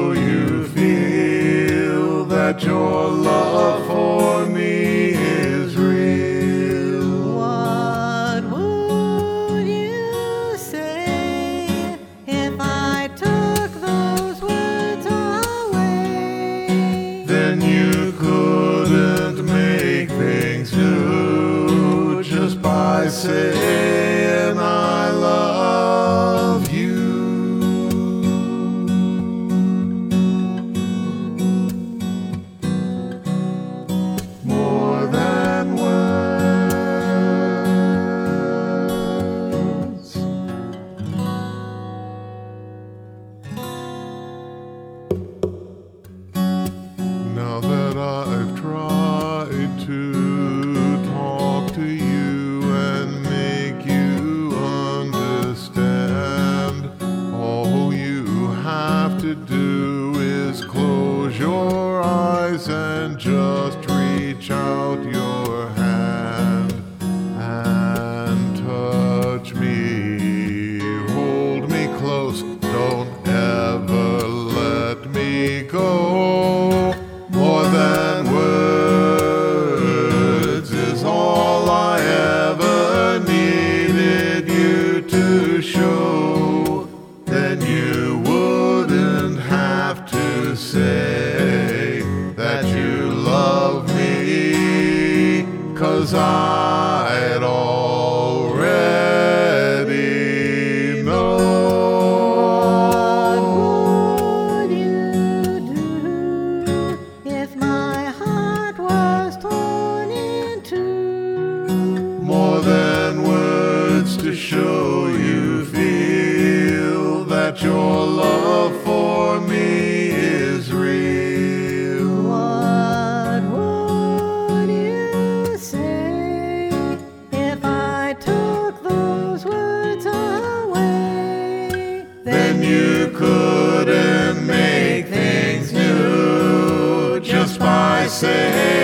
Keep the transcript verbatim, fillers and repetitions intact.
show you feel that your love for me is real. What would you say if I took those words away? Then you couldn't make things new just by saying I love you. More than words. Now that I've tried to talk to you and make you understand, all you have to do is close your eyes and just reach out your hand and touch me. Hold me close, don't ever let me go. More than words is all I ever needed you to show. Then you wouldn't have to say that you love me, 'cause I'd already know. What would you do if my heart was torn in two? More than words to show you feel that your love for me is real. What would you say if I took those words away? Then you couldn't make things new just by saying